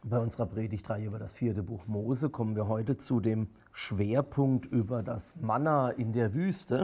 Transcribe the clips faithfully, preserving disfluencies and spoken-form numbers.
Bei unserer Predigtreihe über das vierte Buch Mose kommen wir heute zu dem Schwerpunkt über das Manna in der Wüste.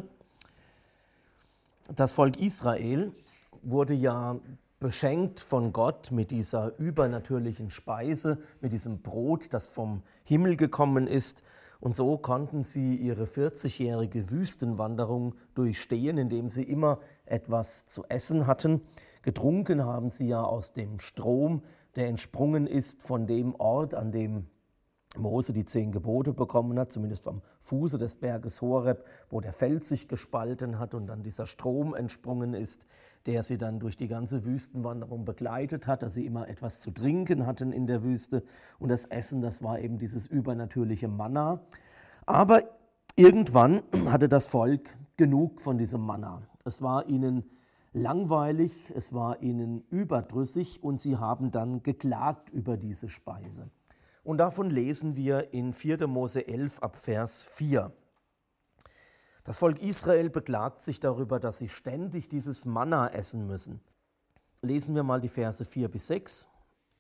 Das Volk Israel wurde ja beschenkt von Gott mit dieser übernatürlichen Speise, mit diesem Brot, das vom Himmel gekommen ist. Und so konnten sie ihre vierzigjährige Wüstenwanderung durchstehen, indem sie immer etwas zu essen hatten. Getrunken haben sie ja aus dem Strom, der entsprungen ist von dem Ort, an dem Mose die zehn Gebote bekommen hat, zumindest am Fuße des Berges Horeb, wo der Fels sich gespalten hat und dann dieser Strom entsprungen ist, der sie dann durch die ganze Wüstenwanderung begleitet hat, dass sie immer etwas zu trinken hatten in der Wüste. Und das Essen, das war eben dieses übernatürliche Manna. Aber irgendwann hatte das Volk genug von diesem Manna. Es war ihnen langweilig, es war ihnen überdrüssig und sie haben dann geklagt über diese Speise. Und davon lesen wir in vierter Mose elf ab Vers vier. Das Volk Israel beklagt sich darüber, dass sie ständig dieses Manna essen müssen. Lesen wir mal die Verse vier bis sechs.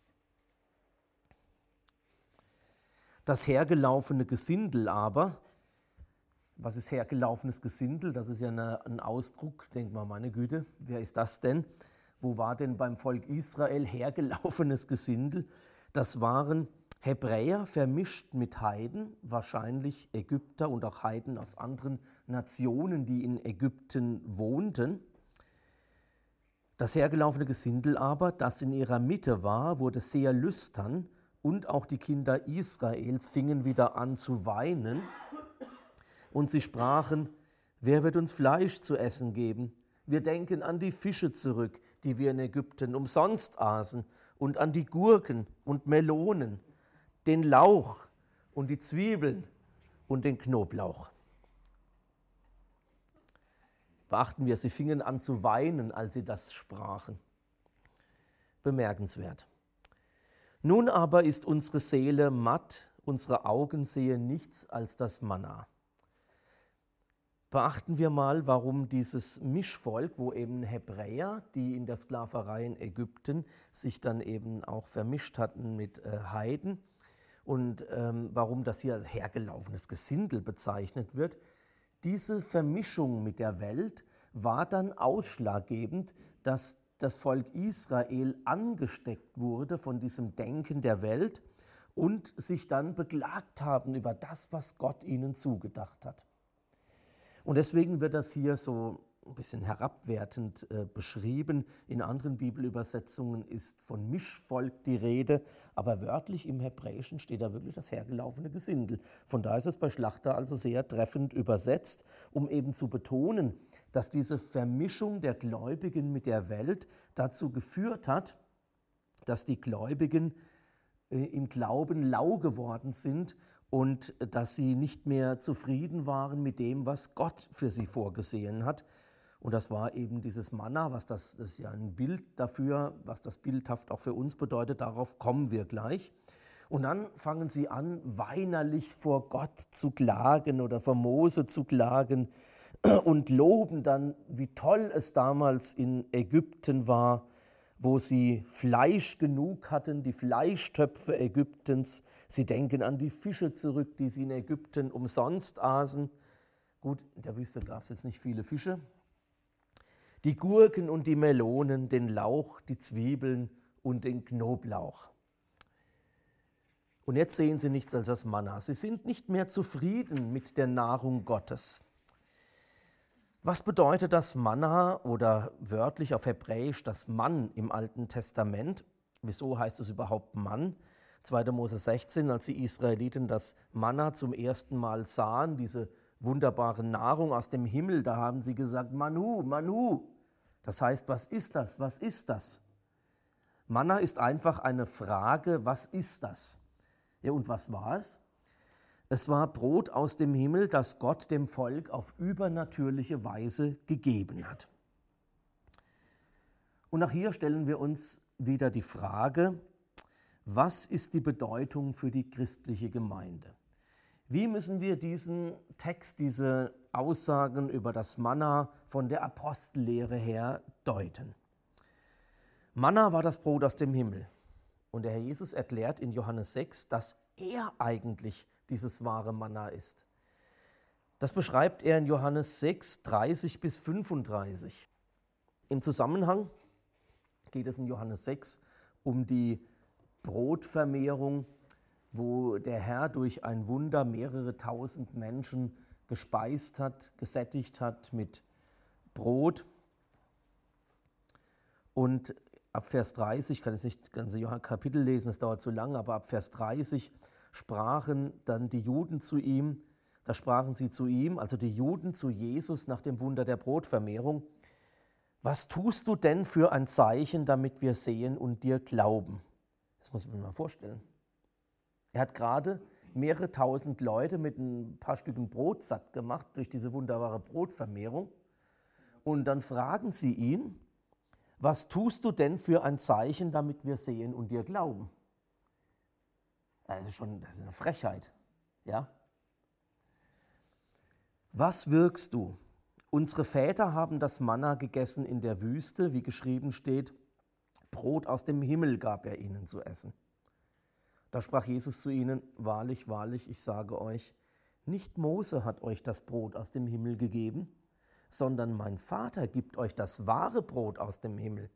Das hergelaufene Gesindel aber, was ist hergelaufenes Gesindel? Das ist ja eine, ein Ausdruck, denkt man, meine Güte, wer ist das denn? Wo war denn beim Volk Israel hergelaufenes Gesindel? Das waren Hebräer vermischt mit Heiden, wahrscheinlich Ägypter und auch Heiden aus anderen Nationen, die in Ägypten wohnten. Das hergelaufene Gesindel aber, das in ihrer Mitte war, wurde sehr lüstern und auch die Kinder Israels fingen wieder an zu weinen. Und sie sprachen, wer wird uns Fleisch zu essen geben? Wir denken an die Fische zurück, die wir in Ägypten umsonst aßen, und an die Gurken und Melonen, den Lauch und die Zwiebeln und den Knoblauch. Beachten wir, sie fingen an zu weinen, als sie das sprachen. Bemerkenswert. Nun aber ist unsere Seele matt, unsere Augen sehen nichts als das Manna. Beachten wir mal, warum dieses Mischvolk, wo eben Hebräer, die in der Sklaverei in Ägypten sich dann eben auch vermischt hatten mit äh, Heiden, und ähm, warum das hier als hergelaufenes Gesindel bezeichnet wird. Diese Vermischung mit der Welt war dann ausschlaggebend, dass das Volk Israel angesteckt wurde von diesem Denken der Welt und sich dann beklagt haben über das, was Gott ihnen zugedacht hat. Und deswegen wird das hier so ein bisschen herabwertend äh, beschrieben. In anderen Bibelübersetzungen ist von Mischvolk die Rede, aber wörtlich im Hebräischen steht da wirklich das hergelaufene Gesindel. Von daher ist es bei Schlachter also sehr treffend übersetzt, um eben zu betonen, dass diese Vermischung der Gläubigen mit der Welt dazu geführt hat, dass die Gläubigen äh, im Glauben lau geworden sind und dass sie nicht mehr zufrieden waren mit dem, was Gott für sie vorgesehen hat. Und das war eben dieses Manna, was das, das ist ja ein Bild dafür, was das bildhaft auch für uns bedeutet, darauf kommen wir gleich. Und dann fangen sie an, weinerlich vor Gott zu klagen oder vor Mose zu klagen und loben dann, wie toll es damals in Ägypten war, wo sie Fleisch genug hatten, die Fleischtöpfe Ägyptens. Sie denken an die Fische zurück, die sie in Ägypten umsonst aßen. Gut, in der Wüste gab es jetzt nicht viele Fische. Die Gurken und die Melonen, den Lauch, die Zwiebeln und den Knoblauch. Und jetzt sehen sie nichts als das Manna. Sie sind nicht mehr zufrieden mit der Nahrung Gottes. Was bedeutet das Manna oder wörtlich auf Hebräisch das Mann im Alten Testament? Wieso heißt es überhaupt Mann? zweiter Mose sechzehn, als die Israeliten das Manna zum ersten Mal sahen, diese wunderbare Nahrung aus dem Himmel, da haben sie gesagt, Manu, Manu. Das heißt, was ist das? Was ist das? Manna ist einfach eine Frage, was ist das? Ja, und was war es? Es war Brot aus dem Himmel, das Gott dem Volk auf übernatürliche Weise gegeben hat. Und auch hier stellen wir uns wieder die Frage, was ist die Bedeutung für die christliche Gemeinde? Wie müssen wir diesen Text, diese Aussagen über das Manna von der Apostellehre her deuten? Manna war das Brot aus dem Himmel. Und der Herr Jesus erklärt in Johannes sechs, dass er eigentlich dieses wahre Manna ist. Das beschreibt er in Johannes sechs, dreißig bis fünfunddreißig. Im Zusammenhang geht es in Johannes sechs um die Brotvermehrung, wo der Herr durch ein Wunder mehrere tausend Menschen gespeist hat, gesättigt hat mit Brot. Und ab Vers dreißig, ich kann jetzt nicht das ganze Kapitel lesen, das dauert zu lang, aber ab Vers dreißig sprachen dann die Juden zu ihm, da sprachen sie zu ihm, also die Juden zu Jesus nach dem Wunder der Brotvermehrung: Was tust du denn für ein Zeichen, damit wir sehen und dir glauben? Das muss man sich mal vorstellen. Er hat gerade mehrere tausend Leute mit ein paar Stücken Brot satt gemacht durch diese wunderbare Brotvermehrung. Und dann fragen sie ihn: Was tust du denn für ein Zeichen, damit wir sehen und dir glauben? Das ist schon das ist eine Frechheit. Ja? Was wirkst du? Unsere Väter haben das Manna gegessen in der Wüste, wie geschrieben steht, Brot aus dem Himmel gab er ihnen zu essen. Da sprach Jesus zu ihnen: Wahrlich, wahrlich, ich sage euch, nicht Mose hat euch das Brot aus dem Himmel gegeben, sondern mein Vater gibt euch das wahre Brot aus dem Himmel.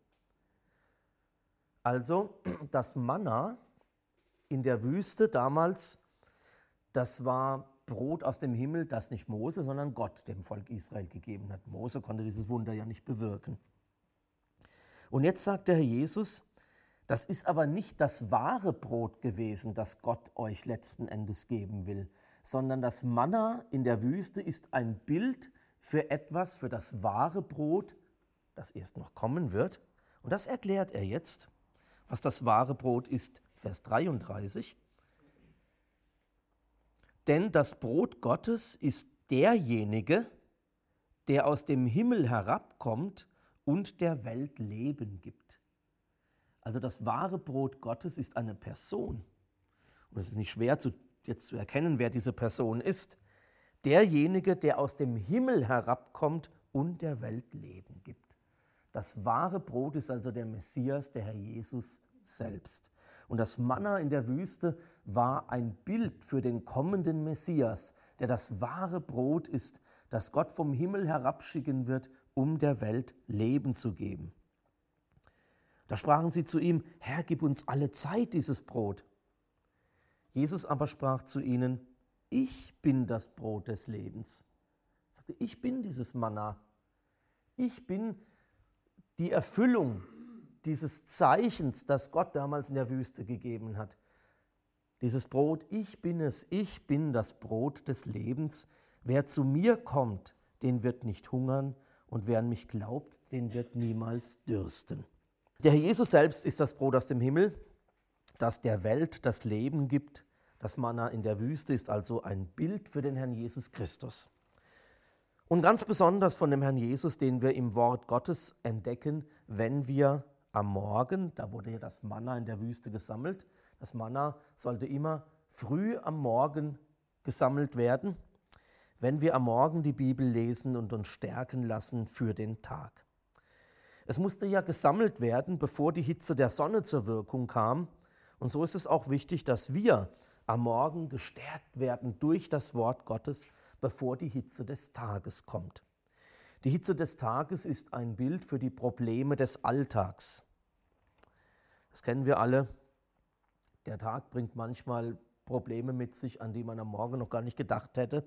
Also das Manna in der Wüste damals, das war Brot aus dem Himmel, das nicht Mose, sondern Gott dem Volk Israel gegeben hat. Mose konnte dieses Wunder ja nicht bewirken. Und jetzt sagt der Herr Jesus: Das ist aber nicht das wahre Brot gewesen, das Gott euch letzten Endes geben will, sondern das Manna in der Wüste ist ein Bild für etwas, für das wahre Brot, das erst noch kommen wird. Und das erklärt er jetzt, was das wahre Brot ist, Vers dreiunddreißig. Denn das Brot Gottes ist derjenige, der aus dem Himmel herabkommt und der Welt Leben gibt. Also das wahre Brot Gottes ist eine Person. Und es ist nicht schwer zu, jetzt zu erkennen, wer diese Person ist. Derjenige, der aus dem Himmel herabkommt und der Welt Leben gibt. Das wahre Brot ist also der Messias, der Herr Jesus selbst. Und das Manna in der Wüste war ein Bild für den kommenden Messias, der das wahre Brot ist, das Gott vom Himmel herabschicken wird, um der Welt Leben zu geben. Da sprachen sie zu ihm: Herr, gib uns alle Zeit dieses Brot. Jesus aber sprach zu ihnen: Ich bin das Brot des Lebens. Er sagte: Ich bin dieses Manna. Ich bin die Erfüllung dieses Zeichens, das Gott damals in der Wüste gegeben hat. Dieses Brot, ich bin es, ich bin das Brot des Lebens. Wer zu mir kommt, den wird nicht hungern, und wer an mich glaubt, den wird niemals dürsten. Der Herr Jesus selbst ist das Brot aus dem Himmel, das der Welt das Leben gibt. Das Manna in der Wüste ist also ein Bild für den Herrn Jesus Christus. Und ganz besonders von dem Herrn Jesus, den wir im Wort Gottes entdecken, wenn wir am Morgen, da wurde ja das Manna in der Wüste gesammelt, das Manna sollte immer früh am Morgen gesammelt werden, wenn wir am Morgen die Bibel lesen und uns stärken lassen für den Tag. Es musste ja gesammelt werden, bevor die Hitze der Sonne zur Wirkung kam. Und so ist es auch wichtig, dass wir am Morgen gestärkt werden durch das Wort Gottes, bevor die Hitze des Tages kommt. Die Hitze des Tages ist ein Bild für die Probleme des Alltags. Das kennen wir alle. Der Tag bringt manchmal Probleme mit sich, an die man am Morgen noch gar nicht gedacht hätte.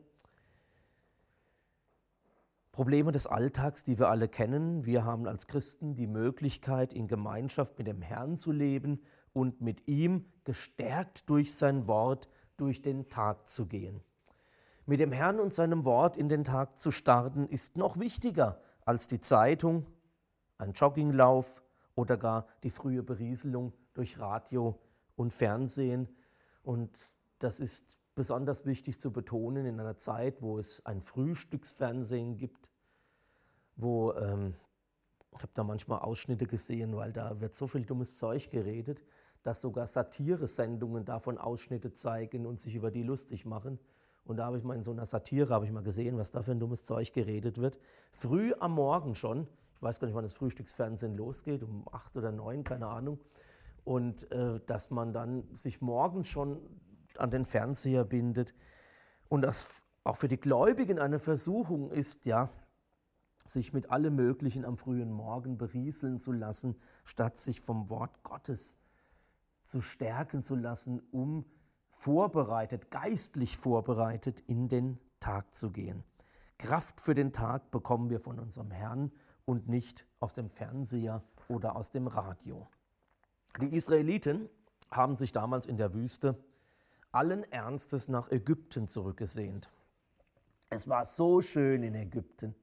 Probleme des Alltags, die wir alle kennen. Wir haben als Christen die Möglichkeit, in Gemeinschaft mit dem Herrn zu leben und mit ihm gestärkt durch sein Wort durch den Tag zu gehen. Mit dem Herrn und seinem Wort in den Tag zu starten, ist noch wichtiger als die Zeitung, ein Jogginglauf oder gar die frühe Berieselung durch Radio und Fernsehen. Und das ist besonders wichtig zu betonen in einer Zeit, wo es ein Frühstücksfernsehen gibt, wo, ähm, ich habe da manchmal Ausschnitte gesehen, weil da wird so viel dummes Zeug geredet, dass sogar Satire-Sendungen davon Ausschnitte zeigen und sich über die lustig machen. Und da habe ich mal in so einer Satire habe ich mal gesehen, was da für ein dummes Zeug geredet wird. Früh am Morgen schon, ich weiß gar nicht, wann das Frühstücksfernsehen losgeht, um acht oder neun, keine Ahnung. und äh, dass man dann sich morgens schon an den Fernseher bindet und das auch für die Gläubigen eine Versuchung ist, ja, sich mit allem Möglichen am frühen Morgen berieseln zu lassen, statt sich vom Wort Gottes zu stärken zu lassen, um vorbereitet, geistlich vorbereitet in den Tag zu gehen. Kraft für den Tag bekommen wir von unserem Herrn und nicht aus dem Fernseher oder aus dem Radio. Die Israeliten haben sich damals in der Wüste allen Ernstes nach Ägypten zurückgesehnt. Es war so schön in Ägypten.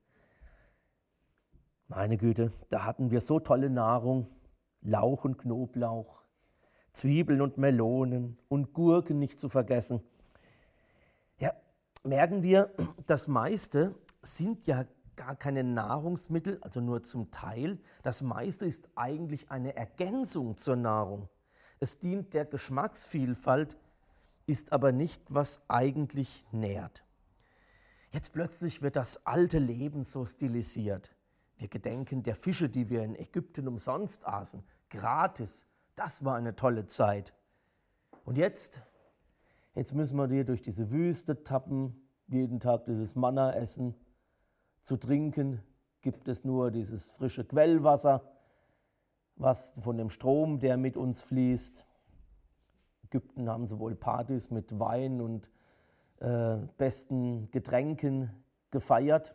Meine Güte, da hatten wir so tolle Nahrung, Lauch und Knoblauch, Zwiebeln und Melonen und Gurken nicht zu vergessen. Ja, merken wir, das meiste sind ja gar keine Nahrungsmittel, also nur zum Teil. Das meiste ist eigentlich eine Ergänzung zur Nahrung. Es dient der Geschmacksvielfalt, ist aber nicht, was eigentlich nährt. Jetzt plötzlich wird das alte Leben so stilisiert. Wir gedenken der Fische, die wir in Ägypten umsonst aßen, gratis. Das war eine tolle Zeit. Und jetzt, jetzt müssen wir hier durch diese Wüste tappen, jeden Tag dieses Manna essen. Zu trinken gibt es nur dieses frische Quellwasser, was von dem Strom, der mit uns fließt. In Ägypten haben sie wohl Partys mit Wein und äh, besten Getränken gefeiert.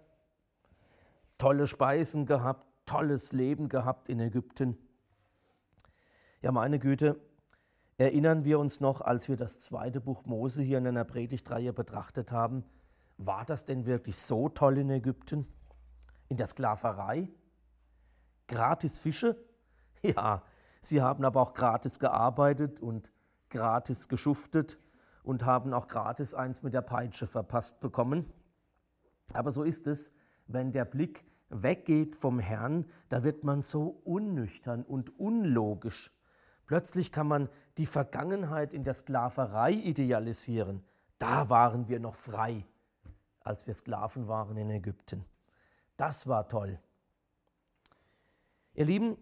Tolle Speisen gehabt, tolles Leben gehabt in Ägypten. Ja, meine Güte, erinnern wir uns noch, als wir das zweite Buch Mose hier in einer Predigtreihe betrachtet haben, war das denn wirklich so toll in Ägypten? In der Sklaverei? Gratis Fische? Ja, sie haben aber auch gratis gearbeitet und gratis geschuftet und haben auch gratis eins mit der Peitsche verpasst bekommen. Aber so ist es, wenn der Blick weggeht vom Herrn, da wird man so unnüchtern und unlogisch. Plötzlich kann man die Vergangenheit in der Sklaverei idealisieren. Da waren wir noch frei, als wir Sklaven waren in Ägypten. Das war toll. Ihr Lieben,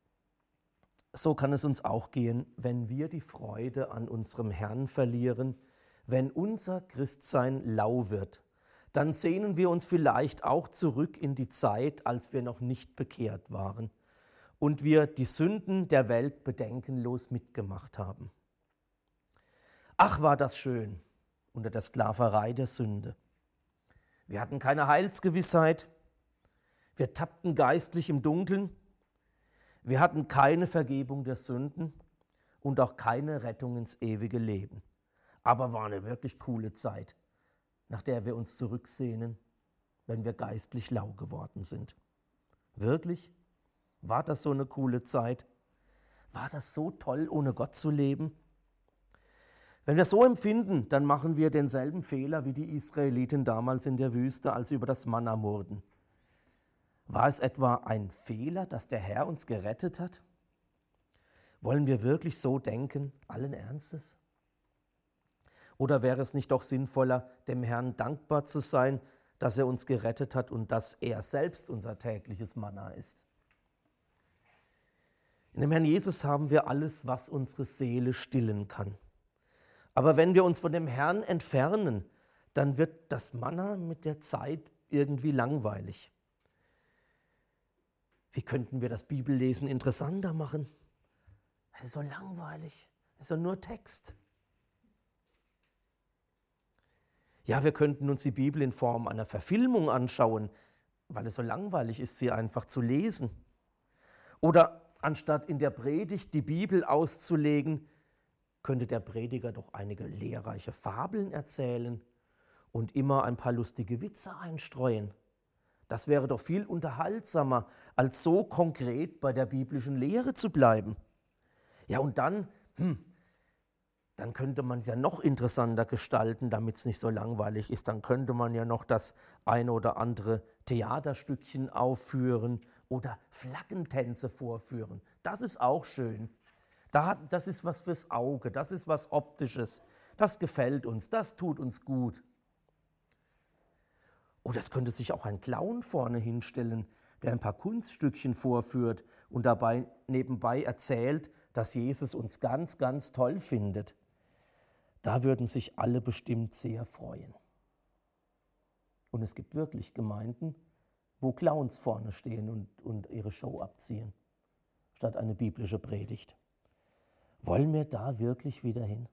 so kann es uns auch gehen, wenn wir die Freude an unserem Herrn verlieren, wenn unser Christsein lau wird. Dann sehnen wir uns vielleicht auch zurück in die Zeit, als wir noch nicht bekehrt waren und wir die Sünden der Welt bedenkenlos mitgemacht haben. Ach, war das schön unter der Sklaverei der Sünde. Wir hatten keine Heilsgewissheit, wir tappten geistlich im Dunkeln, wir hatten keine Vergebung der Sünden und auch keine Rettung ins ewige Leben. Aber war eine wirklich coole Zeit, nach der wir uns zurücksehnen, wenn wir geistlich lau geworden sind. Wirklich? War das so eine coole Zeit? War das so toll, ohne Gott zu leben? Wenn wir so empfinden, dann machen wir denselben Fehler wie die Israeliten damals in der Wüste, als sie über das Manna murrten. War es etwa ein Fehler, dass der Herr uns gerettet hat? Wollen wir wirklich so denken, allen Ernstes? Oder wäre es nicht doch sinnvoller, dem Herrn dankbar zu sein, dass er uns gerettet hat und dass er selbst unser tägliches Manna ist? In dem Herrn Jesus haben wir alles, was unsere Seele stillen kann. Aber wenn wir uns von dem Herrn entfernen, dann wird das Manna mit der Zeit irgendwie langweilig. Wie könnten wir das Bibellesen interessanter machen? Es ist so langweilig, es ist so nur Text. Ja, wir könnten uns die Bibel in Form einer Verfilmung anschauen, weil es so langweilig ist, sie einfach zu lesen. Oder anstatt in der Predigt die Bibel auszulegen, könnte der Prediger doch einige lehrreiche Fabeln erzählen und immer ein paar lustige Witze einstreuen. Das wäre doch viel unterhaltsamer, als so konkret bei der biblischen Lehre zu bleiben. Ja, und dann, hm, dann könnte man es ja noch interessanter gestalten, damit es nicht so langweilig ist. Dann könnte man ja noch das eine oder andere Theaterstückchen aufführen oder Flaggentänze vorführen. Das ist auch schön. Das ist was fürs Auge, das ist was Optisches. Das gefällt uns, das tut uns gut. Oder es könnte sich auch ein Clown vorne hinstellen, der ein paar Kunststückchen vorführt und dabei nebenbei erzählt, dass Jesus uns ganz, ganz toll findet, da würden sich alle bestimmt sehr freuen. Und es gibt wirklich Gemeinden, wo Clowns vorne stehen und, und ihre Show abziehen, statt eine biblische Predigt. Wollen wir da wirklich wieder hin?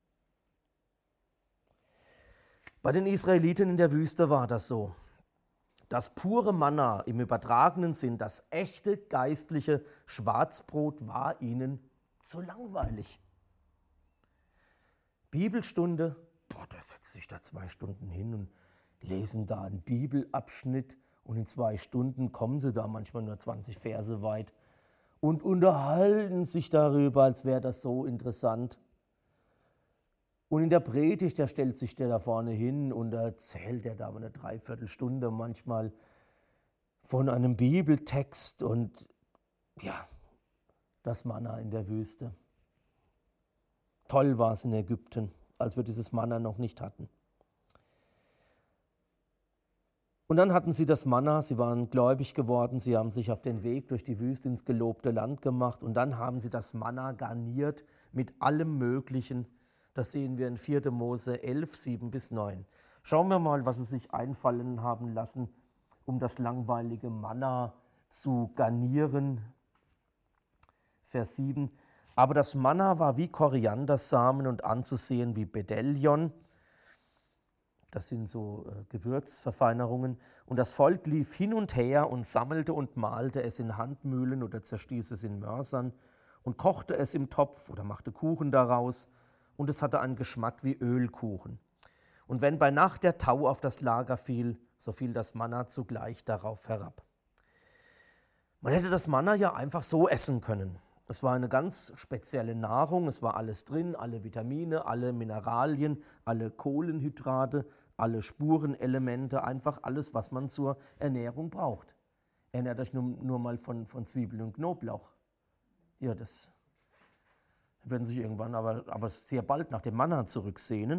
Bei den Israeliten in der Wüste war das so. Das pure Manna im übertragenen Sinn, das echte geistliche Schwarzbrot war ihnen zu langweilig. Bibelstunde, boah, da setzt sich da zwei Stunden hin und lesen da einen Bibelabschnitt und in zwei Stunden kommen sie da manchmal nur zwanzig Verse weit und unterhalten sich darüber, als wäre das so interessant. Und in der Predigt, da stellt sich der da vorne hin und erzählt er da eine Dreiviertelstunde manchmal von einem Bibeltext und ja, das Manna in der Wüste. Toll war es in Ägypten, als wir dieses Manna noch nicht hatten. Und dann hatten sie das Manna, sie waren gläubig geworden, sie haben sich auf den Weg durch die Wüste ins gelobte Land gemacht und dann haben sie das Manna garniert mit allem Möglichen. Das sehen wir in vierter Mose elf, sieben bis neun. Schauen wir mal, was sie sich einfallen haben lassen, um das langweilige Manna zu garnieren. Vers sieben. Aber das Manna war wie Koriandersamen und anzusehen wie Bdellion. Das sind so äh, Gewürzverfeinerungen. Und das Volk lief hin und her und sammelte und mahlte es in Handmühlen oder zerstieß es in Mörsern und kochte es im Topf oder machte Kuchen daraus. Und es hatte einen Geschmack wie Ölkuchen. Und wenn bei Nacht der Tau auf das Lager fiel, so fiel das Manna zugleich darauf herab. Man hätte das Manna ja einfach so essen können. Es war eine ganz spezielle Nahrung, es war alles drin, alle Vitamine, alle Mineralien, alle Kohlenhydrate, alle Spurenelemente, einfach alles, was man zur Ernährung braucht. Ernährt euch nur, nur mal von, von Zwiebeln und Knoblauch. Ja, das werden sich irgendwann, aber, aber sehr bald nach dem Manna zurücksehnen.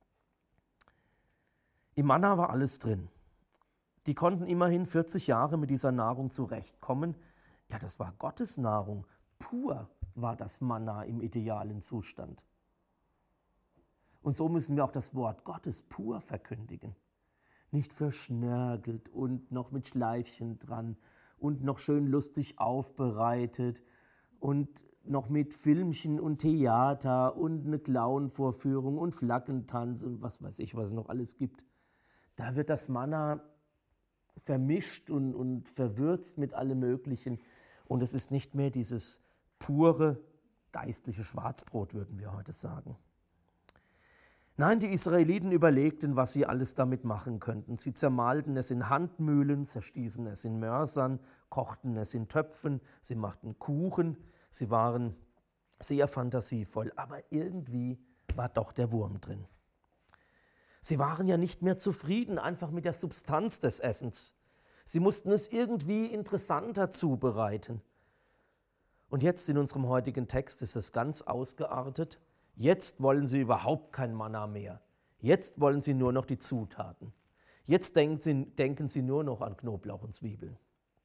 Im Manna war alles drin. Die konnten immerhin vierzig Jahre mit dieser Nahrung zurechtkommen. Ja, das war Gottes Nahrung. Pur war das Manna im idealen Zustand. Und so müssen wir auch das Wort Gottes pur verkündigen. Nicht verschnörkelt und noch mit Schleifchen dran und noch schön lustig aufbereitet und noch mit Filmchen und Theater und eine Clown-Vorführung und Flaggentanz und was weiß ich, was es noch alles gibt. Da wird das Manna vermischt und, und verwürzt mit allem Möglichen. Und es ist nicht mehr dieses pure geistliche Schwarzbrot, würden wir heute sagen. Nein, die Israeliten überlegten, was sie alles damit machen könnten. Sie zermahlten es in Handmühlen, zerstießen es in Mörsern, kochten es in Töpfen, sie machten Kuchen. Sie waren sehr fantasievoll, aber irgendwie war doch der Wurm drin. Sie waren ja nicht mehr zufrieden, einfach mit der Substanz des Essens. Sie mussten es irgendwie interessanter zubereiten. Und jetzt in unserem heutigen Text ist es ganz ausgeartet. Jetzt wollen sie überhaupt kein Manna mehr. Jetzt wollen sie nur noch die Zutaten. Jetzt denken sie, denken sie nur noch an Knoblauch und Zwiebeln.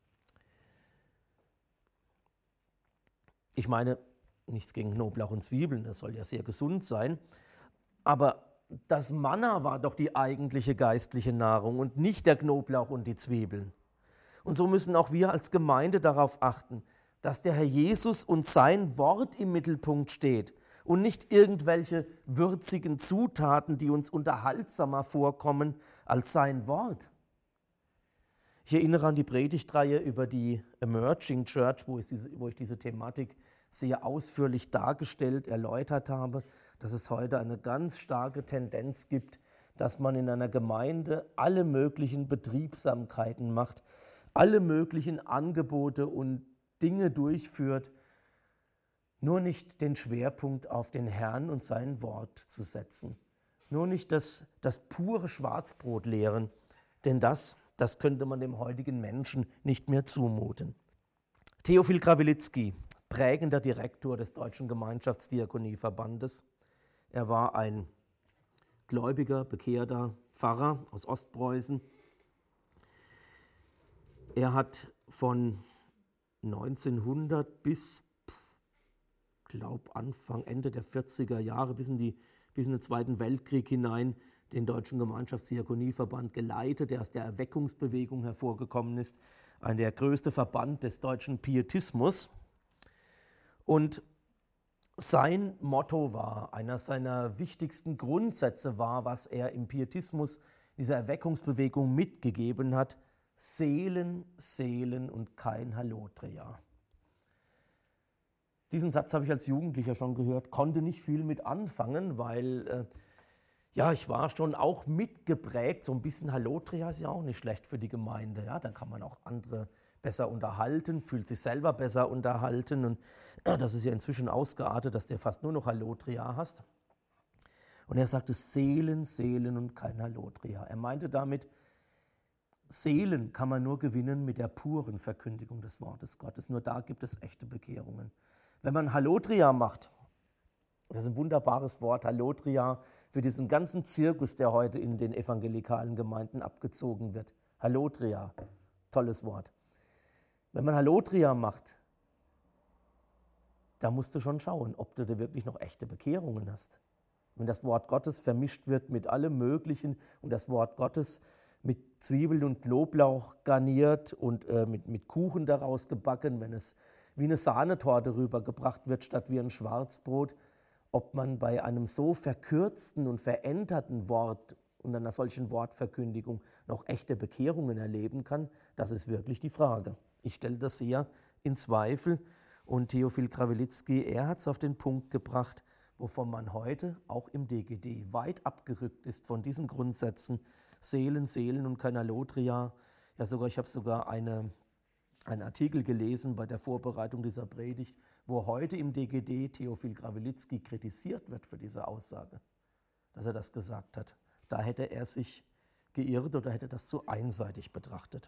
Ich meine, nichts gegen Knoblauch und Zwiebeln, das soll ja sehr gesund sein. Aber das Manna war doch die eigentliche geistliche Nahrung und nicht der Knoblauch und die Zwiebeln. Und so müssen auch wir als Gemeinde darauf achten, dass der Herr Jesus und sein Wort im Mittelpunkt steht und nicht irgendwelche würzigen Zutaten, die uns unterhaltsamer vorkommen als sein Wort. Ich erinnere an die Predigtreihe über die Emerging Church, wo ich diese, wo ich diese Thematik sehr ausführlich dargestellt, erläutert habe, dass es heute eine ganz starke Tendenz gibt, dass man in einer Gemeinde alle möglichen Betriebsamkeiten macht, alle möglichen Angebote und Dinge durchführt, nur nicht den Schwerpunkt auf den Herrn und sein Wort zu setzen. Nur nicht das, das pure Schwarzbrot lehren, denn das, das könnte man dem heutigen Menschen nicht mehr zumuten. Theophil Krawilitzki, prägender Direktor des Deutschen Gemeinschaftsdiakonieverbandes. Er war ein gläubiger, bekehrter Pfarrer aus Ostpreußen. Er hat von neunzehnhundert bis, glaube Anfang, Ende der vierziger Jahre bis in, die, bis in den Zweiten Weltkrieg hinein den Deutschen Gemeinschaftsdiakonieverband geleitet, der aus der Erweckungsbewegung hervorgekommen ist, ein der größte Verband des deutschen Pietismus. Und sein Motto war, einer seiner wichtigsten Grundsätze war, was er im Pietismus, dieser Erweckungsbewegung mitgegeben hat: Seelen, Seelen und kein Hallotria. Diesen Satz habe ich als Jugendlicher schon gehört, konnte nicht viel mit anfangen, weil äh, ja, ich war schon auch mitgeprägt, so ein bisschen Hallotria ist ja auch nicht schlecht für die Gemeinde. Ja? Dann kann man auch andere besser unterhalten, fühlt sich selber besser unterhalten. Und ja, das ist ja inzwischen ausgeartet, dass du fast nur noch Hallotria hast. Und er sagte Seelen, Seelen und kein Hallotria. Er meinte damit, Seelen kann man nur gewinnen mit der puren Verkündigung des Wortes Gottes. Nur da gibt es echte Bekehrungen. Wenn man Hallotria macht, das ist ein wunderbares Wort, Hallotria, für diesen ganzen Zirkus, der heute in den evangelikalen Gemeinden abgezogen wird. Hallotria, tolles Wort. Wenn man Hallotria macht, da musst du schon schauen, ob du da wirklich noch echte Bekehrungen hast. Wenn das Wort Gottes vermischt wird mit allem Möglichen und das Wort Gottes mit Zwiebeln und Knoblauch garniert und äh, mit, mit Kuchen daraus gebacken, wenn es wie eine Sahnetorte rübergebracht wird statt wie ein Schwarzbrot, ob man bei einem so verkürzten und veränderten Wort und einer solchen Wortverkündigung noch echte Bekehrungen erleben kann, das ist wirklich die Frage. Ich stelle das sehr in Zweifel und Theophil Krawelitzki, er hat es auf den Punkt gebracht, wovon man heute auch im D G D weit abgerückt ist von diesen Grundsätzen, Seelen, Seelen und kein Hallotria. Ja, sogar, ich habe sogar eine, einen Artikel gelesen bei der Vorbereitung dieser Predigt, wo heute im D G D Theophil Krawelitzki kritisiert wird für diese Aussage, dass er das gesagt hat. Da hätte er sich geirrt oder hätte das zu einseitig betrachtet.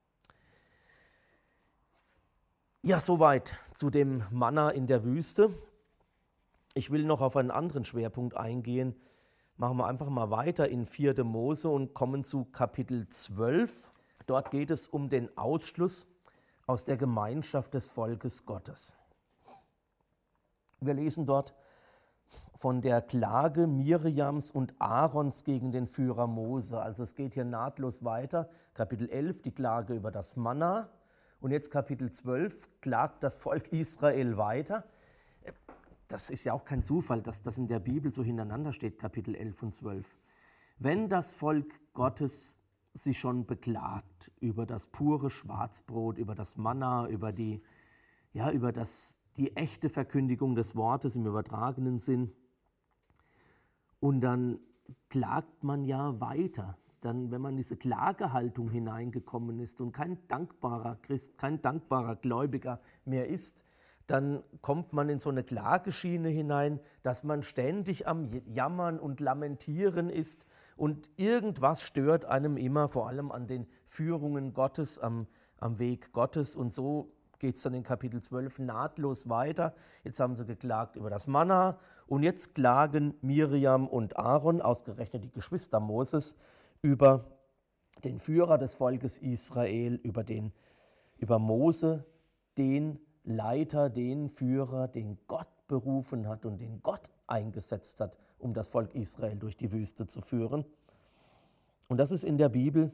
Ja, soweit zu dem Manna in der Wüste. Ich will noch auf einen anderen Schwerpunkt eingehen. Machen wir einfach mal weiter in vierte Mose und kommen zu Kapitel zwölf. Dort geht es um den Ausschluss aus der Gemeinschaft des Volkes Gottes. Wir lesen dort von der Klage Miriams und Aarons gegen den Führer Mose. Also es geht hier nahtlos weiter. Kapitel elf, die Klage über das Manna. Und jetzt Kapitel zwölf, klagt das Volk Israel weiter. Das ist ja auch kein Zufall, dass das in der Bibel so hintereinander steht, Kapitel elf und zwölf. Wenn das Volk Gottes sich schon beklagt über das pure Schwarzbrot, über das Manna, über die, ja, über das, die echte Verkündigung des Wortes im übertragenen Sinn, und dann klagt man ja weiter. Dann, wenn man in diese Klagehaltung hineingekommen ist und kein dankbarer Christ, kein dankbarer Gläubiger mehr ist, dann kommt man in so eine Klageschiene hinein, dass man ständig am Jammern und Lamentieren ist und irgendwas stört einem immer, vor allem an den Führungen Gottes, am, am Weg Gottes. Und so geht es dann in Kapitel zwölf nahtlos weiter. Jetzt haben sie geklagt über das Manna und jetzt klagen Miriam und Aaron, ausgerechnet die Geschwister Moses, über den Führer des Volkes Israel, über, den, über Mose, den Leiter, den Führer, den Gott berufen hat und den Gott eingesetzt hat, um das Volk Israel durch die Wüste zu führen. Und das ist in der Bibel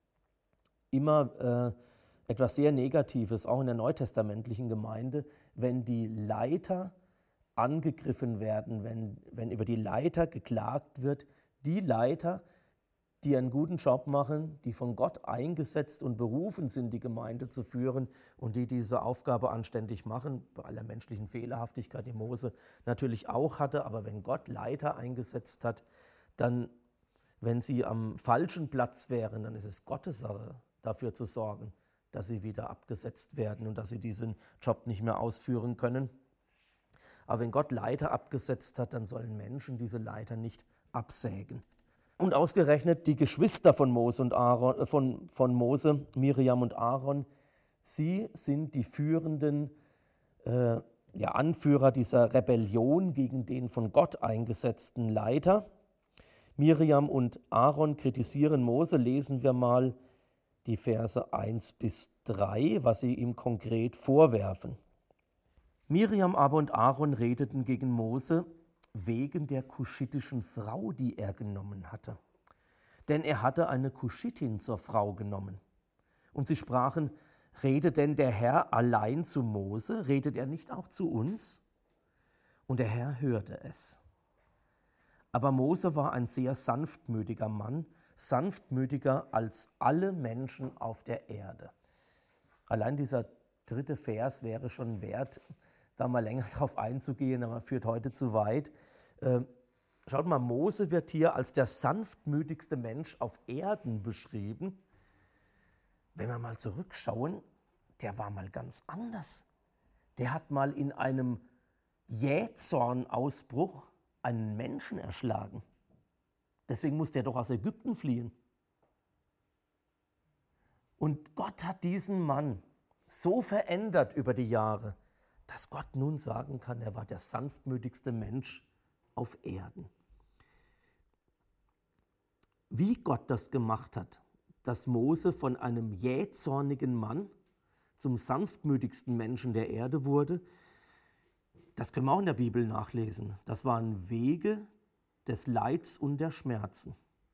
immer äh, etwas sehr Negatives, auch in der neutestamentlichen Gemeinde, wenn die Leiter angegriffen werden, wenn, wenn über die Leiter geklagt wird, die Leiter, die einen guten Job machen, die von Gott eingesetzt und berufen sind, die Gemeinde zu führen und die diese Aufgabe anständig machen, bei aller menschlichen Fehlerhaftigkeit, die Mose natürlich auch hatte, aber wenn Gott Leiter eingesetzt hat, dann, wenn sie am falschen Platz wären, dann ist es Gottes Sache, dafür zu sorgen, dass sie wieder abgesetzt werden und dass sie diesen Job nicht mehr ausführen können. Aber wenn Gott Leiter abgesetzt hat, dann sollen Menschen diese Leiter nicht absägen. Und ausgerechnet die Geschwister von Mose, und Aaron, von, von Mose, Miriam und Aaron, sie sind die führenden äh, ja, Anführer dieser Rebellion gegen den von Gott eingesetzten Leiter. Miriam und Aaron kritisieren Mose, lesen wir mal die Verse eins bis drei, was sie ihm konkret vorwerfen. Miriam aber und Aaron redeten gegen Mose wegen der kuschitischen Frau, die er genommen hatte. Denn er hatte eine Kuschitin zur Frau genommen. Und sie sprachen, redet denn der Herr allein zu Mose? Redet er nicht auch zu uns? Und der Herr hörte es. Aber Mose war ein sehr sanftmütiger Mann, sanftmütiger als alle Menschen auf der Erde. Allein dieser dritte Vers wäre schon wert, da mal länger darauf einzugehen, aber führt heute zu weit. Schaut mal, Mose wird hier als der sanftmütigste Mensch auf Erden beschrieben. Wenn wir mal zurückschauen, der war mal ganz anders. Der hat mal in einem Jähzornausbruch einen Menschen erschlagen. Deswegen musste er doch aus Ägypten fliehen. Und Gott hat diesen Mann so verändert über die Jahre, dass Gott nun sagen kann, er war der sanftmütigste Mensch auf Erden. Wie Gott das gemacht hat, dass Mose von einem jähzornigen Mann zum sanftmütigsten Menschen der Erde wurde, das können wir auch in der Bibel nachlesen. Das waren Wege des Leids und der Schmerzen.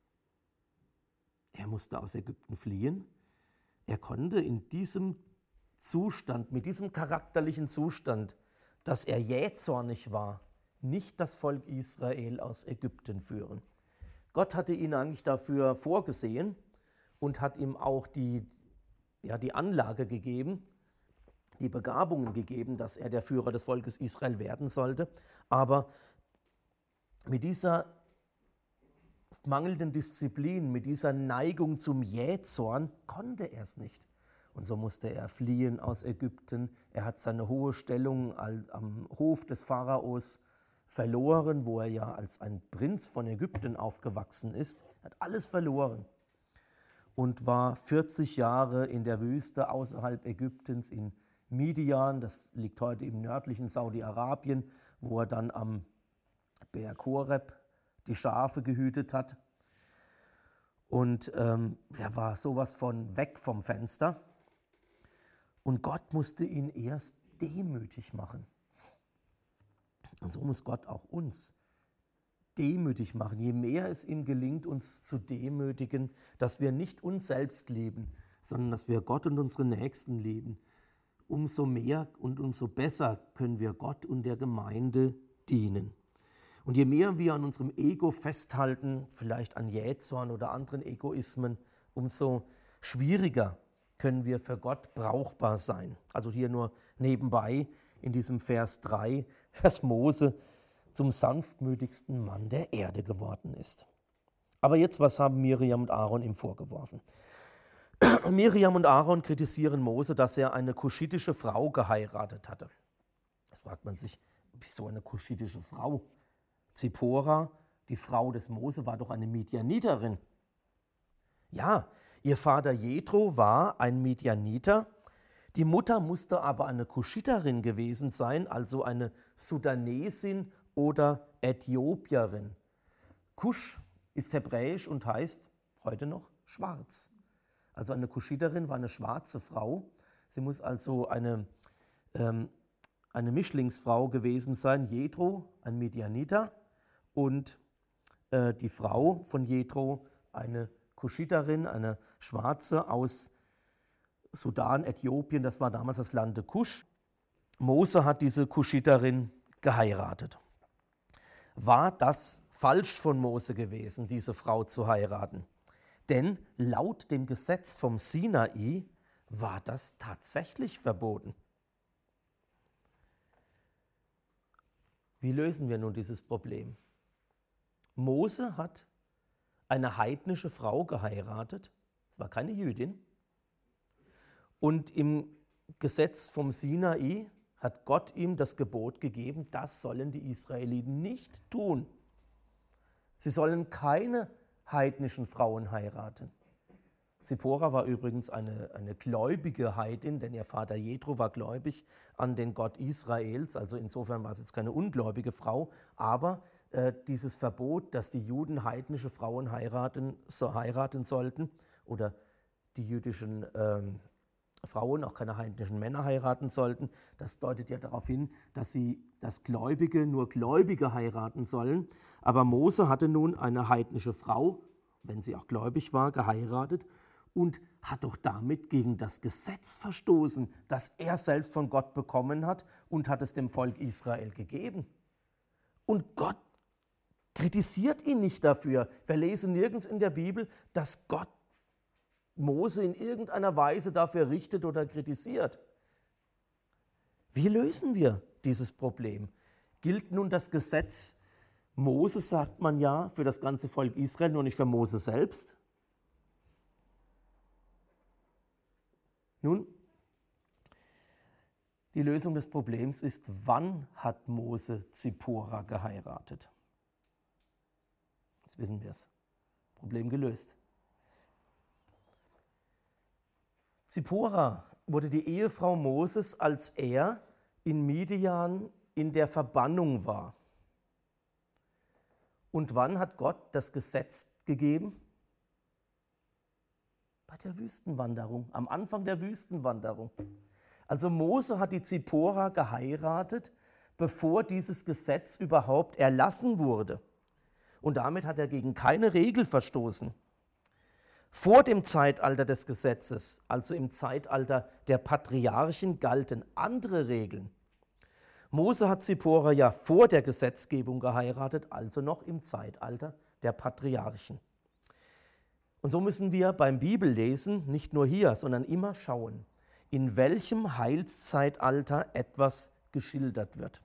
Er musste aus Ägypten fliehen. Er konnte in diesem Zustand, mit diesem charakterlichen Zustand, dass er jähzornig war, nicht das Volk Israel aus Ägypten führen. Gott hatte ihn eigentlich dafür vorgesehen und hat ihm auch die, ja, die Anlage gegeben, die Begabungen gegeben, dass er der Führer des Volkes Israel werden sollte. Aber mit dieser mangelnden Disziplin, mit dieser Neigung zum Jähzorn konnte er es nicht. Und so musste er fliehen aus Ägypten. Er hat seine hohe Stellung am Hof des Pharaos verloren, wo er ja als ein Prinz von Ägypten aufgewachsen ist. Er hat alles verloren und war vierzig Jahre in der Wüste außerhalb Ägyptens in Midian. Das liegt heute im nördlichen Saudi-Arabien, wo er dann am Berg Horeb die Schafe gehütet hat. Und ähm, er war sowas von weg vom Fenster. Und Gott musste ihn erst demütig machen. Und so muss Gott auch uns demütig machen. Je mehr es ihm gelingt, uns zu demütigen, dass wir nicht uns selbst lieben, sondern dass wir Gott und unsere Nächsten lieben, umso mehr und umso besser können wir Gott und der Gemeinde dienen. Und je mehr wir an unserem Ego festhalten, vielleicht an Jähzorn oder anderen Egoismen, umso schwieriger können wir für Gott brauchbar sein. Also hier nur nebenbei in diesem Vers drei, dass Mose zum sanftmütigsten Mann der Erde geworden ist. Aber jetzt, was haben Miriam und Aaron ihm vorgeworfen? Miriam und Aaron kritisieren Mose, dass er eine kuschitische Frau geheiratet hatte. Da fragt man sich, wieso eine kuschitische Frau? Zippora, die Frau des Mose, war doch eine Midianiterin. Ja, ihr Vater Jethro war ein Midianiter. Die Mutter musste aber eine Kuschiterin gewesen sein, also eine Sudanesin oder Äthiopierin. Kusch ist hebräisch und heißt heute noch schwarz. Also eine Kuschiterin war eine schwarze Frau. Sie muss also eine, ähm, eine Mischlingsfrau gewesen sein. Jethro, ein Midianiter, und äh, die Frau von Jethro, eine Kuschiterin, eine Schwarze aus Sudan, Äthiopien, das war damals das Land Kusch. Mose hat diese Kuschiterin geheiratet. War das falsch von Mose gewesen, diese Frau zu heiraten? Denn laut dem Gesetz vom Sinai war das tatsächlich verboten. Wie lösen wir nun dieses Problem? Mose hat eine heidnische Frau geheiratet, es war keine Jüdin, und im Gesetz vom Sinai hat Gott ihm das Gebot gegeben, das sollen die Israeliten nicht tun. Sie sollen keine heidnischen Frauen heiraten. Zippora war übrigens eine, eine gläubige Heidin, denn ihr Vater Jethro war gläubig an den Gott Israels, also insofern war es jetzt keine ungläubige Frau, aber äh, dieses Verbot, dass die Juden heidnische Frauen heiraten, so heiraten sollten oder die jüdischen ähm, Frauen auch keine heidnischen Männer heiraten sollten. Das deutet ja darauf hin, dass sie das Gläubige nur Gläubige heiraten sollen. Aber Mose hatte nun eine heidnische Frau, wenn sie auch gläubig war, geheiratet und hat doch damit gegen das Gesetz verstoßen, das er selbst von Gott bekommen hat und hat es dem Volk Israel gegeben. Und Gott kritisiert ihn nicht dafür. Wir lesen nirgends in der Bibel, dass Gott Mose in irgendeiner Weise dafür richtet oder kritisiert. Wie lösen wir dieses Problem? Gilt nun das Gesetz Mose, sagt man ja, für das ganze Volk Israel, nur nicht für Mose selbst? Nun, die Lösung des Problems ist, wann hat Mose Zippora geheiratet? Jetzt wissen wir es. Problem gelöst. Zippora wurde die Ehefrau Moses, als er in Midian in der Verbannung war. Und wann hat Gott das Gesetz gegeben? Bei der Wüstenwanderung, am Anfang der Wüstenwanderung. Also Mose hat die Zippora geheiratet, bevor dieses Gesetz überhaupt erlassen wurde. Und damit hat er gegen keine Regel verstoßen. Vor dem Zeitalter des Gesetzes, also im Zeitalter der Patriarchen, galten andere Regeln. Mose hat Zippora ja vor der Gesetzgebung geheiratet, also noch im Zeitalter der Patriarchen. Und so müssen wir beim Bibellesen nicht nur hier, sondern immer schauen, in welchem Heilszeitalter etwas geschildert wird.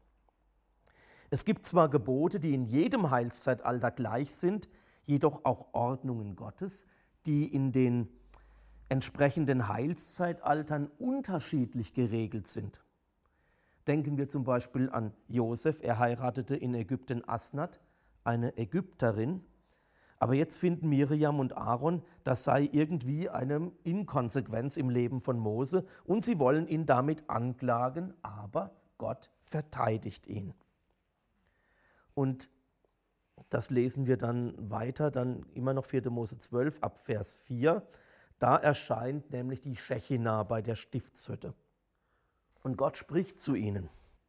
Es gibt zwar Gebote, die in jedem Heilszeitalter gleich sind, jedoch auch Ordnungen Gottes, die in den entsprechenden Heilszeitaltern unterschiedlich geregelt sind. Denken wir zum Beispiel an Josef, er heiratete in Ägypten Asnat, eine Ägypterin, aber jetzt finden Miriam und Aaron, das sei irgendwie eine Inkonsequenz im Leben von Mose und sie wollen ihn damit anklagen, aber Gott verteidigt ihn. Und das lesen wir dann weiter, dann immer noch vierte Mose zwölf ab Vers vier. Da erscheint nämlich die Schechina bei der Stiftshütte. Und Gott spricht zu ihnen.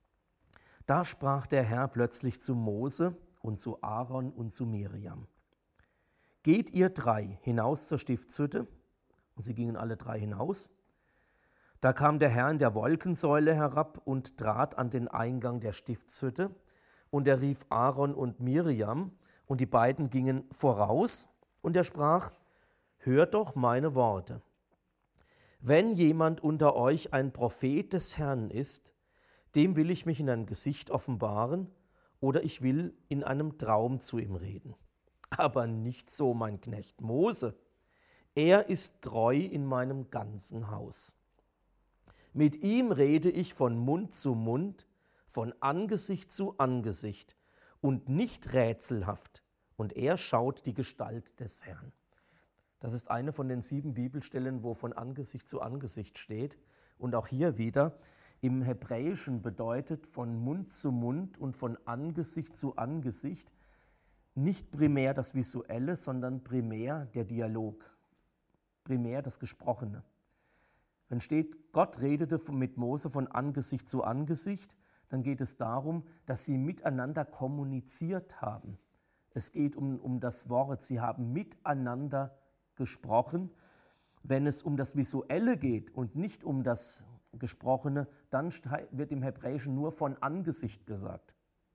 Da sprach der Herr plötzlich zu Mose und zu Aaron und zu Miriam. Geht ihr drei hinaus zur Stiftshütte? Und sie gingen alle drei hinaus. Da kam der Herr in der Wolkensäule herab und trat an den Eingang der Stiftshütte. Und er rief Aaron und Miriam, und die beiden gingen voraus, und er sprach, hört doch meine Worte. Wenn jemand unter euch ein Prophet des Herrn ist, dem will ich mich in einem Gesicht offenbaren, oder ich will in einem Traum zu ihm reden. Aber nicht so mein Knecht Mose. Er ist treu in meinem ganzen Haus. Mit ihm rede ich von Mund zu Mund, von Angesicht zu Angesicht und nicht rätselhaft, und er schaut die Gestalt des Herrn. Das ist eine von den sieben Bibelstellen, wo von Angesicht zu Angesicht steht. Und auch hier wieder, im Hebräischen bedeutet von Mund zu Mund und von Angesicht zu Angesicht nicht primär das Visuelle, sondern primär der Dialog, primär das Gesprochene. Wenn steht, Gott redete mit Mose von Angesicht zu Angesicht, dann geht es darum, dass sie miteinander kommuniziert haben. Es geht um, um das Wort, sie haben miteinander gesprochen. Wenn es um das Visuelle geht und nicht um das Gesprochene, dann wird im Hebräischen nur von Angesicht gesagt.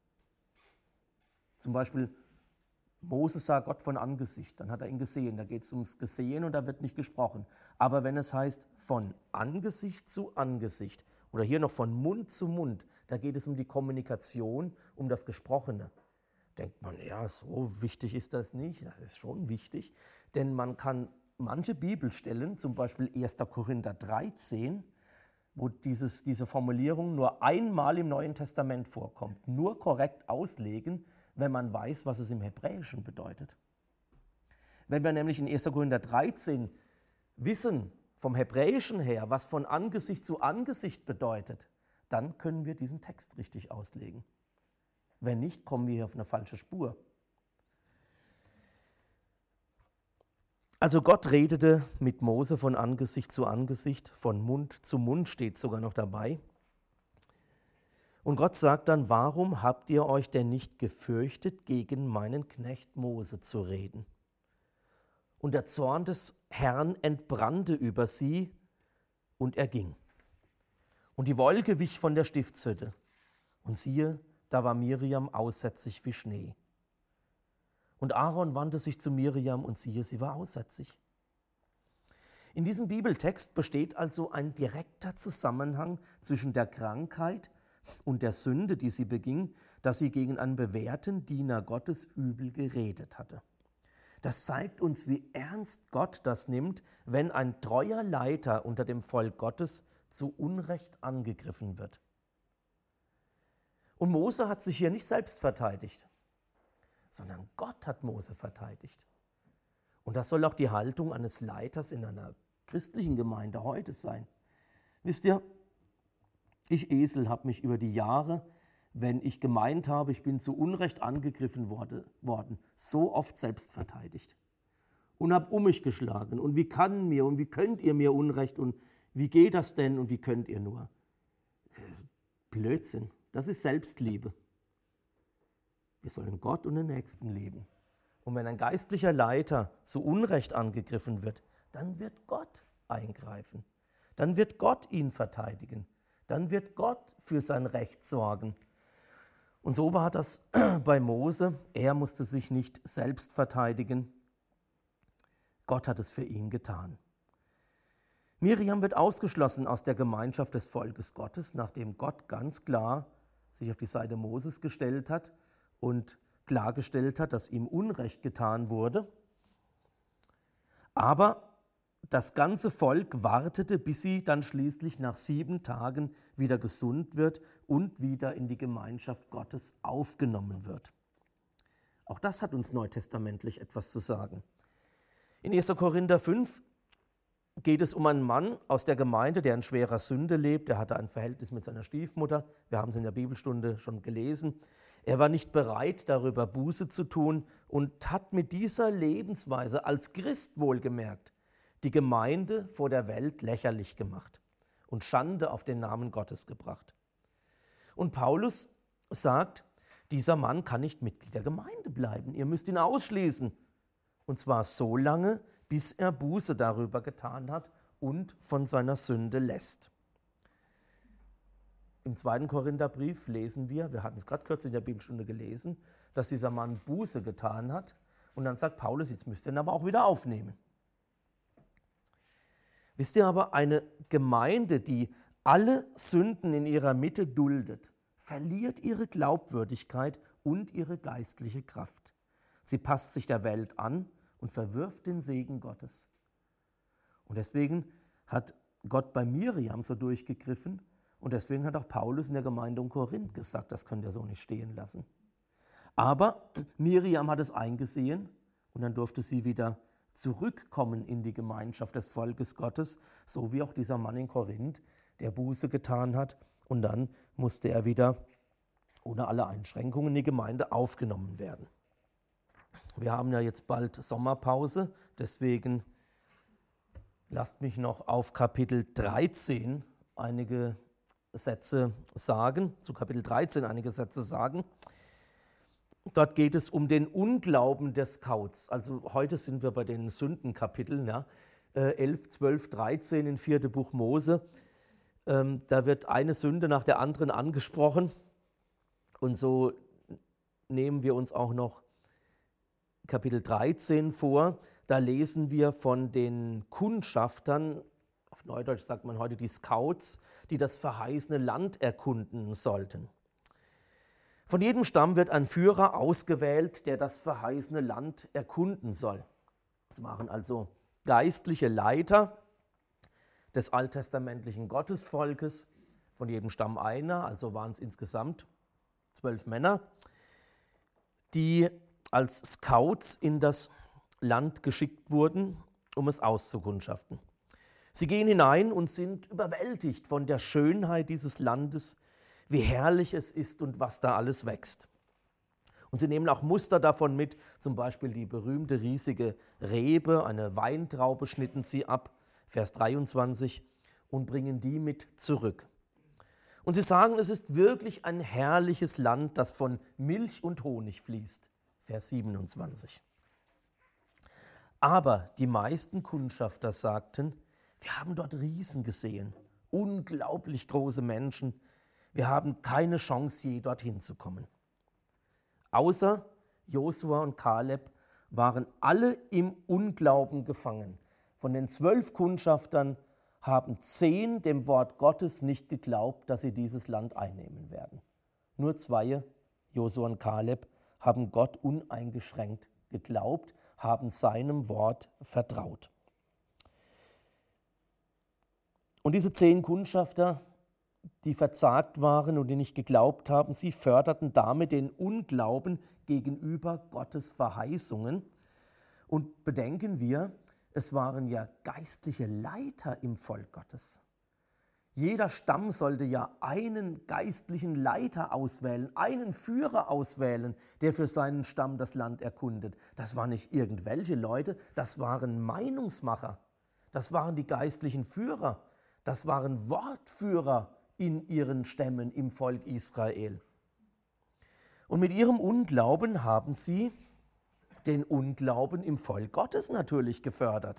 Zum Beispiel, Mose sah Gott von Angesicht, dann hat er ihn gesehen, da geht es ums Gesehen und da wird nicht gesprochen. Aber wenn es heißt von Angesicht zu Angesicht oder hier noch von Mund zu Mund, da geht es um die Kommunikation, um das Gesprochene. Denkt man, ja, so wichtig ist das nicht. Das ist schon wichtig, denn man kann manche Bibelstellen, zum Beispiel erster Korinther dreizehn, wo dieses, diese Formulierung nur einmal im Neuen Testament vorkommt, nur korrekt auslegen, wenn man weiß, was es im Hebräischen bedeutet. Wenn wir nämlich in erster Korinther dreizehn wissen, vom Hebräischen her, was von Angesicht zu Angesicht bedeutet, dann können wir diesen Text richtig auslegen. Wenn nicht, kommen wir hier auf eine falsche Spur. Also Gott redete mit Mose von Angesicht zu Angesicht, von Mund zu Mund steht sogar noch dabei. Und Gott sagt dann, warum habt ihr euch denn nicht gefürchtet, gegen meinen Knecht Mose zu reden? Und der Zorn des Herrn entbrannte über sie und er ging. Und die Wolke wich von der Stiftshütte. Und siehe, da war Miriam aussätzig wie Schnee. Und Aaron wandte sich zu Miriam und siehe, sie war aussätzig. In diesem Bibeltext besteht also ein direkter Zusammenhang zwischen der Krankheit und der Sünde, die sie beging, dass sie gegen einen bewährten Diener Gottes übel geredet hatte. Das zeigt uns, wie ernst Gott das nimmt, wenn ein treuer Leiter unter dem Volk Gottes zu Unrecht angegriffen wird. Und Mose hat sich hier nicht selbst verteidigt, sondern Gott hat Mose verteidigt. Und das soll auch die Haltung eines Leiters in einer christlichen Gemeinde heute sein. Wisst ihr, ich Esel habe mich über die Jahre, wenn ich gemeint habe, ich bin zu Unrecht angegriffen worden, so oft selbst verteidigt. Und habe um mich geschlagen. Und wie kann mir und wie könnt ihr mir Unrecht und wie geht das denn und wie könnt ihr nur? Blödsinn, das ist Selbstliebe. Wir sollen Gott und den Nächsten lieben. Und wenn ein geistlicher Leiter zu Unrecht angegriffen wird, dann wird Gott eingreifen. Dann wird Gott ihn verteidigen. Dann wird Gott für sein Recht sorgen. Und so war das bei Mose. Er musste sich nicht selbst verteidigen. Gott hat es für ihn getan. Miriam wird ausgeschlossen aus der Gemeinschaft des Volkes Gottes, nachdem Gott ganz klar sich auf die Seite Moses gestellt hat und klargestellt hat, dass ihm Unrecht getan wurde. Aber das ganze Volk wartete, bis sie dann schließlich nach sieben Tagen wieder gesund wird und wieder in die Gemeinschaft Gottes aufgenommen wird. Auch das hat uns neutestamentlich etwas zu sagen. In erster Korinther fünf geht es um einen Mann aus der Gemeinde, der in schwerer Sünde lebt. Er hatte ein Verhältnis mit seiner Stiefmutter. Wir haben es in der Bibelstunde schon gelesen. Er war nicht bereit, darüber Buße zu tun und hat mit dieser Lebensweise als Christ wohlgemerkt die Gemeinde vor der Welt lächerlich gemacht und Schande auf den Namen Gottes gebracht. Und Paulus sagt, dieser Mann kann nicht Mitglied der Gemeinde bleiben. Ihr müsst ihn ausschließen. Und zwar so lange, bis er Buße darüber getan hat und von seiner Sünde lässt. Im zweiten Korintherbrief lesen wir, wir hatten es gerade kürzlich in der Bibelstunde gelesen, dass dieser Mann Buße getan hat. Und dann sagt Paulus, jetzt müsst ihr ihn aber auch wieder aufnehmen. Wisst ihr aber, eine Gemeinde, die alle Sünden in ihrer Mitte duldet, verliert ihre Glaubwürdigkeit und ihre geistliche Kraft. Sie passt sich der Welt an und verwirft den Segen Gottes. Und deswegen hat Gott bei Miriam so durchgegriffen und deswegen hat auch Paulus in der Gemeinde um Korinth gesagt, das könnt ihr so nicht stehen lassen. Aber Miriam hat es eingesehen und dann durfte sie wieder zurückkommen in die Gemeinschaft des Volkes Gottes, so wie auch dieser Mann in Korinth, der Buße getan hat und dann musste er wieder ohne alle Einschränkungen in die Gemeinde aufgenommen werden. Wir haben ja jetzt bald Sommerpause, deswegen lasst mich noch auf Kapitel dreizehn einige Sätze sagen, zu Kapitel dreizehn einige Sätze sagen. Dort geht es um den Unglauben der Scouts. Also heute sind wir bei den Sündenkapiteln, ja, elf, zwölf, dreizehn in vierten Buch Mose. Ähm, da wird eine Sünde nach der anderen angesprochen. Und so nehmen wir uns auch noch Kapitel dreizehn vor. Da lesen wir von den Kundschaftern, auf Neudeutsch sagt man heute die Scouts, die das verheißene Land erkunden sollten. Von jedem Stamm wird ein Führer ausgewählt, der das verheißene Land erkunden soll. Das waren also geistliche Leiter des alttestamentlichen Gottesvolkes, von jedem Stamm einer, also waren es insgesamt zwölf Männer, die als Scouts in das Land geschickt wurden, um es auszukundschaften. Sie gehen hinein und sind überwältigt von der Schönheit dieses Landes, wie herrlich es ist und was da alles wächst. Und sie nehmen auch Muster davon mit, zum Beispiel die berühmte riesige Rebe, eine Weintraube schnitten sie ab, Vers dreiundzwanzig, und bringen die mit zurück. Und sie sagen, es ist wirklich ein herrliches Land, das von Milch und Honig fließt, Vers siebenundzwanzig. Aber die meisten Kundschafter sagten, wir haben dort Riesen gesehen, unglaublich große Menschen, wir haben keine Chance, je dorthin zu kommen. Außer Josua und Kaleb waren alle im Unglauben gefangen. Von den zwölf Kundschaftern haben zehn dem Wort Gottes nicht geglaubt, dass sie dieses Land einnehmen werden. Nur zwei, Josua und Kaleb, haben Gott uneingeschränkt geglaubt, haben seinem Wort vertraut. Und diese zehn Kundschafter, die verzagt waren und die nicht geglaubt haben, sie förderten damit den Unglauben gegenüber Gottes Verheißungen. Und bedenken wir, es waren ja geistliche Leiter im Volk Gottes. Jeder Stamm sollte ja einen geistlichen Leiter auswählen, einen Führer auswählen, der für seinen Stamm das Land erkundet. Das waren nicht irgendwelche Leute, das waren Meinungsmacher, das waren die geistlichen Führer, das waren Wortführer in ihren Stämmen im Volk Israel. Und mit ihrem Unglauben haben sie den Unglauben im Volk Gottes natürlich gefördert.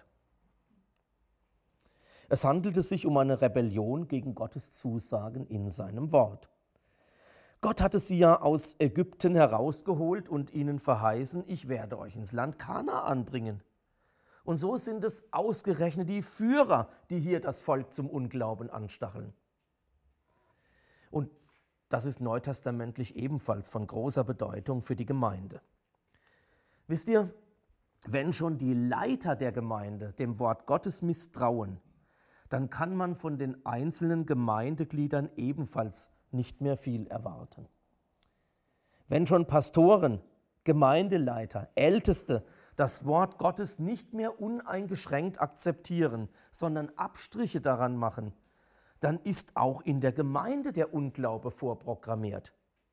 Es handelte sich um eine Rebellion gegen Gottes Zusagen in seinem Wort. Gott hatte sie ja aus Ägypten herausgeholt und ihnen verheißen, ich werde euch ins Land Kanaan bringen. Und so sind es ausgerechnet die Führer, die hier das Volk zum Unglauben anstacheln. Und das ist neutestamentlich ebenfalls von großer Bedeutung für die Gemeinde. Wisst ihr, wenn schon die Leiter der Gemeinde dem Wort Gottes misstrauen, dann kann man von den einzelnen Gemeindegliedern ebenfalls nicht mehr viel erwarten. Wenn schon Pastoren, Gemeindeleiter, Älteste das Wort Gottes nicht mehr uneingeschränkt akzeptieren, sondern Abstriche daran machen, dann ist auch in der Gemeinde der Unglaube vorprogrammiert.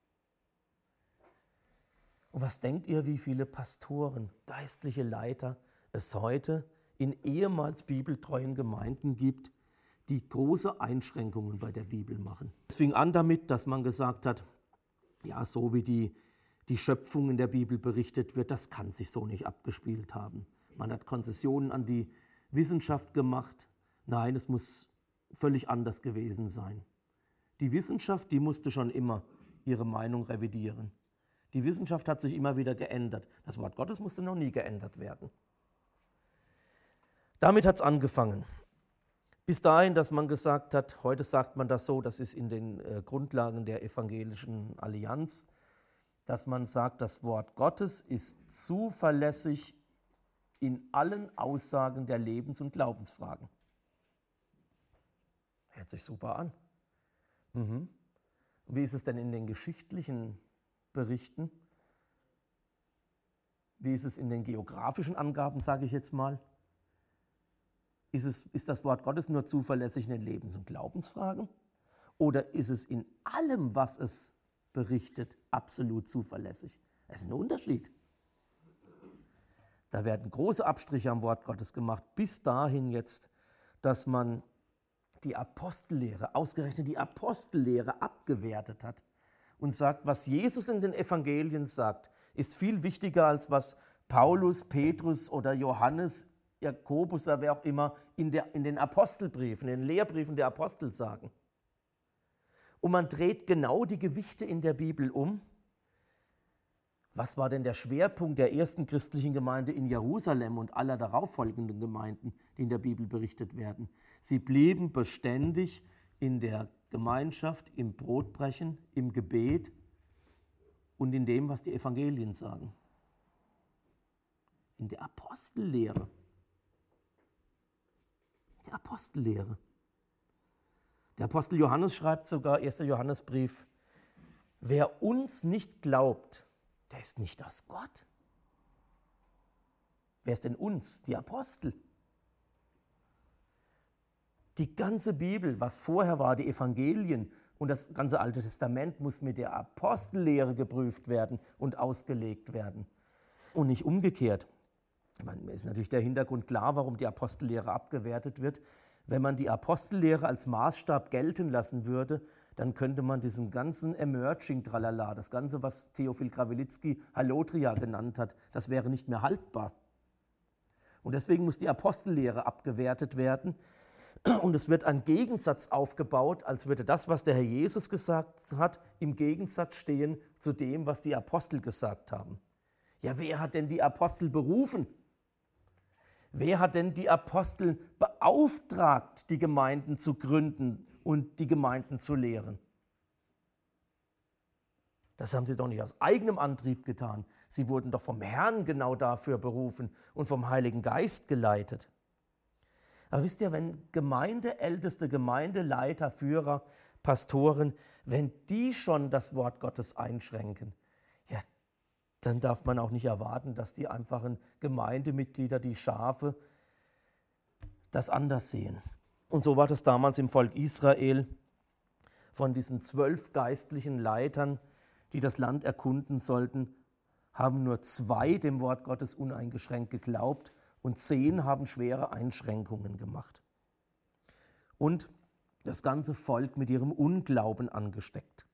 Und was denkt ihr, wie viele Pastoren, geistliche Leiter es heute in ehemals bibeltreuen Gemeinden gibt, die große Einschränkungen bei der Bibel machen? Es fing an damit, dass man gesagt hat, ja, so wie die, die Schöpfung in der Bibel berichtet wird, das kann sich so nicht abgespielt haben. Man hat Konzessionen an die Wissenschaft gemacht. Nein, es muss völlig anders gewesen sein. Die Wissenschaft, die musste schon immer ihre Meinung revidieren. Die Wissenschaft hat sich immer wieder geändert. Das Wort Gottes musste noch nie geändert werden. Damit hat es angefangen. Bis dahin, dass man gesagt hat, heute sagt man das so, das ist in den äh, Grundlagen der evangelischen Allianz, dass man sagt, das Wort Gottes ist zuverlässig in allen Aussagen der Lebens- und Glaubensfragen. Hört sich super an. Mhm. Wie ist es denn in den geschichtlichen Berichten? Wie ist es in den geografischen Angaben, sage ich jetzt mal? Ist, es, ist das Wort Gottes nur zuverlässig in den Lebens- und Glaubensfragen? Oder ist es in allem, was es berichtet, absolut zuverlässig? Das ist ein Unterschied. Da werden große Abstriche am Wort Gottes gemacht, bis dahin jetzt, dass man die Apostellehre, ausgerechnet die Apostellehre abgewertet hat und sagt, was Jesus in den Evangelien sagt, ist viel wichtiger als was Paulus, Petrus oder Johannes, Jakobus oder wer auch immer in, der, in den Apostelbriefen, in den Lehrbriefen der Apostel sagen. Und man dreht genau die Gewichte in der Bibel um. Was war denn der Schwerpunkt der ersten christlichen Gemeinde in Jerusalem und aller darauffolgenden Gemeinden, die in der Bibel berichtet werden? Sie blieben beständig in der Gemeinschaft, im Brotbrechen, im Gebet und in dem, was die Evangelien sagen. In der Apostellehre. Die Apostellehre. Der Apostel Johannes schreibt sogar, erster Johannesbrief, wer uns nicht glaubt, der ist nicht aus Gott. Wer ist denn uns? Die Apostel. Die ganze Bibel, was vorher war, die Evangelien, Und das ganze Alte Testament muss mit der Apostellehre geprüft werden und ausgelegt werden und nicht umgekehrt. Ich meine, mir ist natürlich der Hintergrund klar, warum die Apostellehre abgewertet wird. Wenn man die Apostellehre als Maßstab gelten lassen würde, dann könnte man diesen ganzen Emerging-Tralala, das Ganze, was Theophil Krawelitzki Hallotria genannt hat, das wäre nicht mehr haltbar. Und deswegen muss die Apostellehre abgewertet werden. Und es wird ein Gegensatz aufgebaut, als würde das, was der Herr Jesus gesagt hat, im Gegensatz stehen zu dem, was die Apostel gesagt haben. Ja, wer hat denn die Apostel berufen? Wer hat denn die Apostel beauftragt, die Gemeinden zu gründen und die Gemeinden zu lehren? Das haben sie doch nicht aus eigenem Antrieb getan. Sie wurden doch vom Herrn genau dafür berufen und vom Heiligen Geist geleitet. Aber wisst ihr, wenn Gemeindeälteste, Gemeindeleiter, Führer, Pastoren, wenn die schon das Wort Gottes einschränken, ja, dann darf man auch nicht erwarten, dass die einfachen Gemeindemitglieder, die Schafe, das anders sehen. Und so war das damals im Volk Israel. Von diesen zwölf geistlichen Leitern, die das Land erkunden sollten, haben nur zwei dem Wort Gottes uneingeschränkt geglaubt und zehn haben schwere Einschränkungen gemacht. Und das ganze Volk mit ihrem Unglauben angesteckt.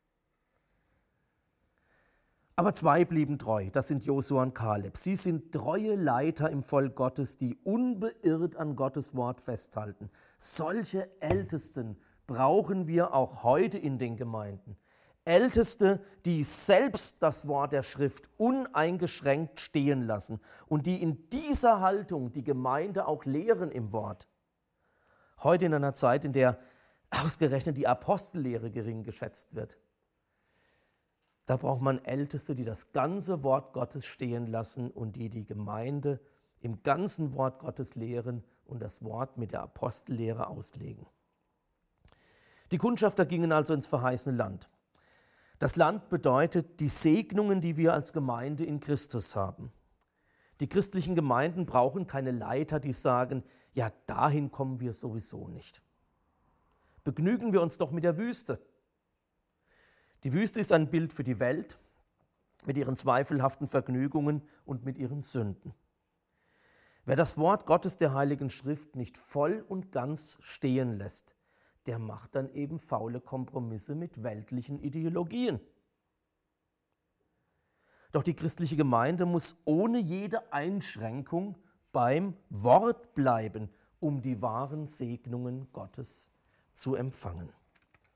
Aber zwei blieben treu, das sind Josua und Kaleb. Sie sind treue Leiter im Volk Gottes, die unbeirrt an Gottes Wort festhalten. Solche Ältesten brauchen wir auch heute in den Gemeinden. Älteste, die selbst das Wort der Schrift uneingeschränkt stehen lassen und die in dieser Haltung die Gemeinde auch lehren im Wort. Heute in einer Zeit, in der ausgerechnet die Apostellehre gering geschätzt wird. Da braucht man Älteste, die das ganze Wort Gottes stehen lassen und die die Gemeinde im ganzen Wort Gottes lehren und das Wort mit der Apostellehre auslegen. Die Kundschafter gingen also ins verheißene Land. Das Land bedeutet die Segnungen, die wir als Gemeinde in Christus haben. Die christlichen Gemeinden brauchen keine Leiter, die sagen, ja, dahin kommen wir sowieso nicht. Begnügen wir uns doch mit der Wüste. Die Wüste ist ein Bild für die Welt mit ihren zweifelhaften Vergnügungen und mit ihren Sünden. Wer das Wort Gottes der Heiligen Schrift nicht voll und ganz stehen lässt, der macht dann eben faule Kompromisse mit weltlichen Ideologien. Doch die christliche Gemeinde muss ohne jede Einschränkung beim Wort bleiben, um die wahren Segnungen Gottes zu empfangen.